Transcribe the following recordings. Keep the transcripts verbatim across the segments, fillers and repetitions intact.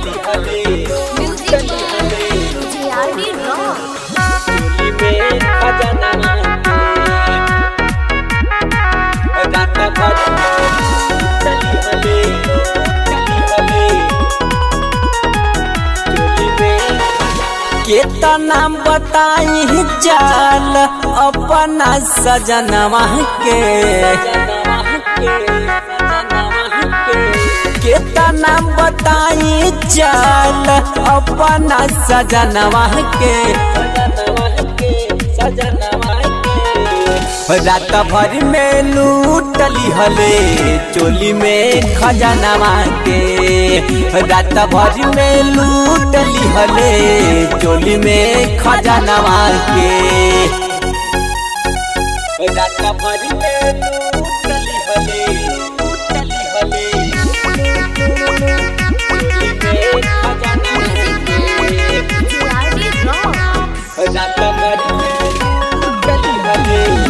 केतना बताई जाल अपना सजनवा के केतना बताई जाल अपना सजनवा के रात भर में लूटली हले चोली में खजनवा के रात भर में लूटली हले चोली में खजनवा के रात भर में लूटली हले लूटली हले चोली में खजनवा के रात भर में लूटली हले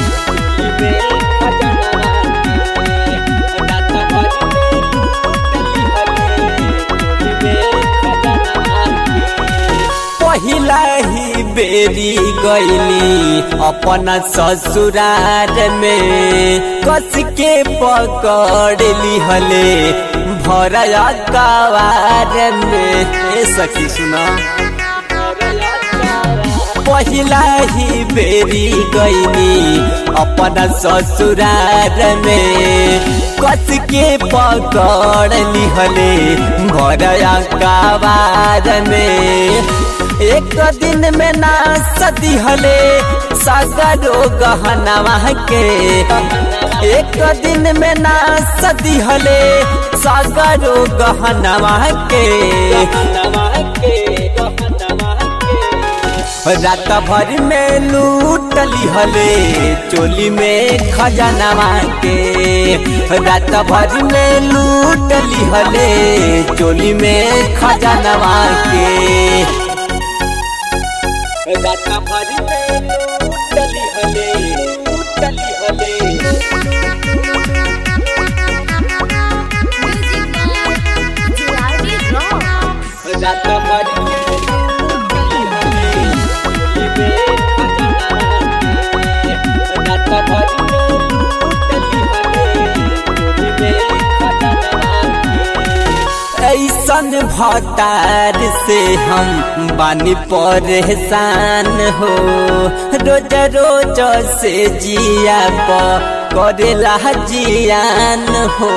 पहिला ही बेरी गईली अपना ससुरार में कस के पकड़ ली हले भरया कवार में। सखी सुना पहिला ही बेरी गईली अपना ससुरार में कस के पकड़ ली हले भरया कवार में। एक दिन में ना सदी हले सागरो गहनवा के एक दिन में ना सदी हले सागरो गहनवा के रात भर में लूटली हले चोली में खजनवा के रात भर में लूटली हले चोली में खजनवा के रात भर में लूटली हले लूटली हले रात भर ऐसन भतार से हम बानी परेशान हो रोज रोज से जिया करेला जियान हो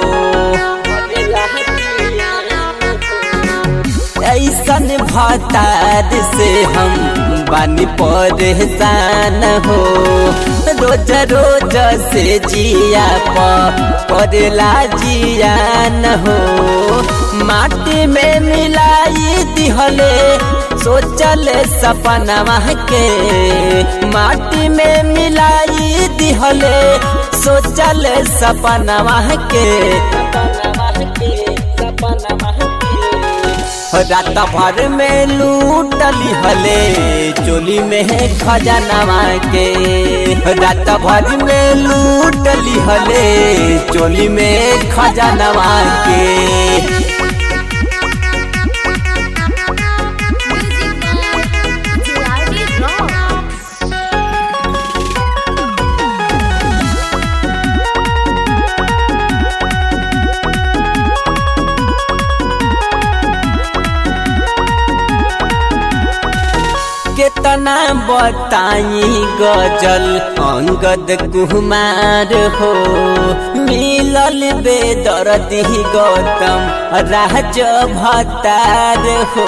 ऐसन भतार से हम बानी परेशान हो रोज रोज से जिया करेला जियान हो। माटी में मिलाई दिहले सोचले सपनवा के माटी में मिलाई दिहले सोचले सपनवा के रात भर में लूटली हले चोली में खजनवा के रात भर में लूटली हले चोली में खजनवा के केतना बताई गजल अंगद कुमार हो मिलल बेदर्दी गौतम राज भतार हो।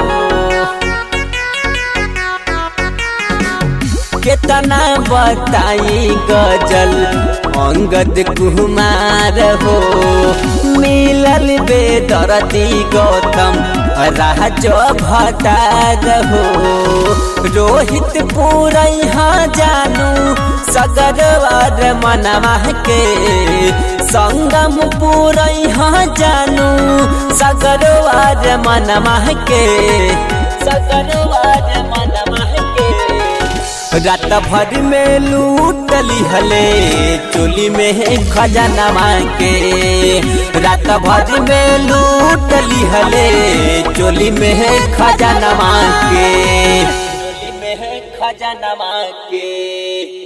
केतना बताई गजल अंगद कुमार हो मिलल बेदर्दी गौतम राज भतार हो। रोहित पूरा जानू सगरवार मनवा के संगम पूरा जानू सगरवार मनवा के सगरवार मनवा के रात भर में लूटली हले चोली में खजानवा के। रात भर में लूटली हले चोली में खजानवा के। चोली में खजानवा के।